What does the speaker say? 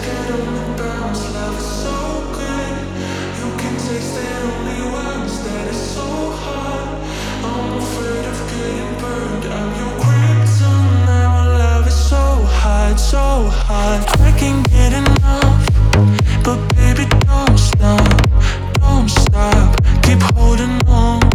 get on the bounce. Love is so good. You can taste it only once. That is so hard. I'm afraid of getting burned. I'm your kryptonite. My love is so hot, so hot. I can't get enough. But baby, don't stop, don't stop. Keep holding on.